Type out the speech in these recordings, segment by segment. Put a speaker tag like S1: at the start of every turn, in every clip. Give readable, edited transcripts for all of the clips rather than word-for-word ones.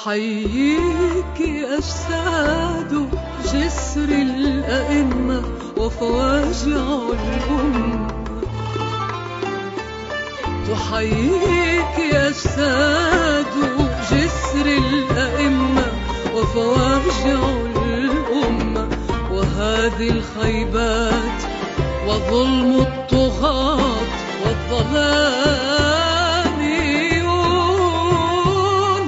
S1: تحييك أجساد جسر الأئمة وفواجع الأمة. تحييك أجساد جسر الأئمة وفواجع الأمة، وهذه الخيبات وظلم الطغاة والظلاميون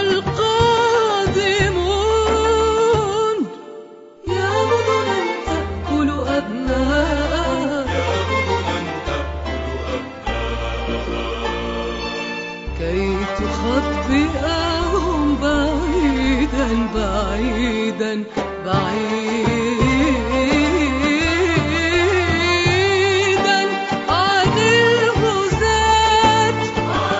S1: القادمون. يا مدنا تأكل أبناءها، كي تخبئهم بعيدا بعيدا بعيدا عن الغزاة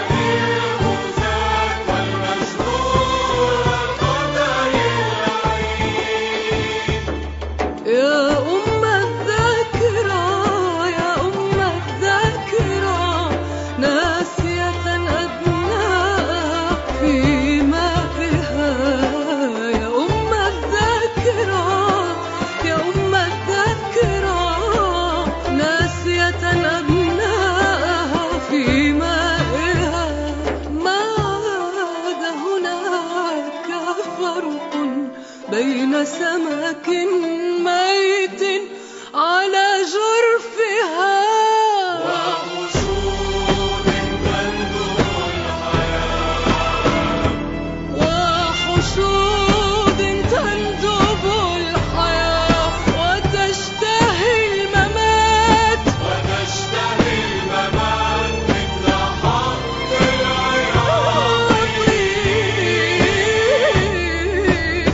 S2: والمجروح القدر اللعين.
S1: يا أم الذاكرة يا أم الذاكرة، ناسية أبناءها في مائها. يا أم الذاكرة يا أم الذاكرة، ناسية أبناءها في مائها. ما عاد هناك فرق بين سمك ميت على جرفها
S2: وحشود تندب الحياة،
S1: وحشود تندب الحياة وتشتهي الممات
S2: وتشتهي الممات مثل حق العياطين.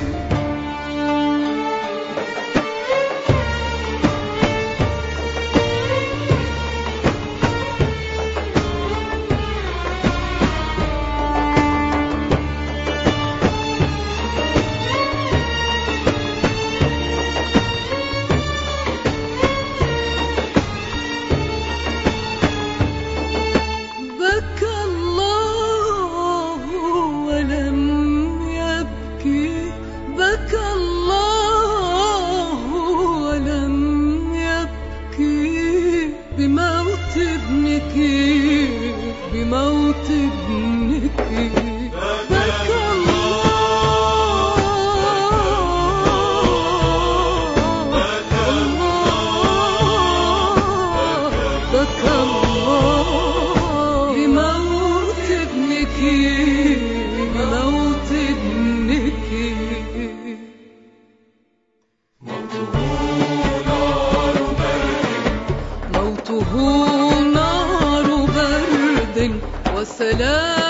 S2: بكى الله ولم يبكي، بكى الله ولم يبكي بموت ابنك، بموت ابنك. بكى بكى الله بموت ابنك، بموت ابنك. موته نار برد وسلام.